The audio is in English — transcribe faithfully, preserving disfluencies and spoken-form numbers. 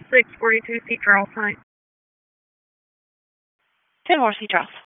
six forty-two Sea Charles Hunt. ten more Sea Charles.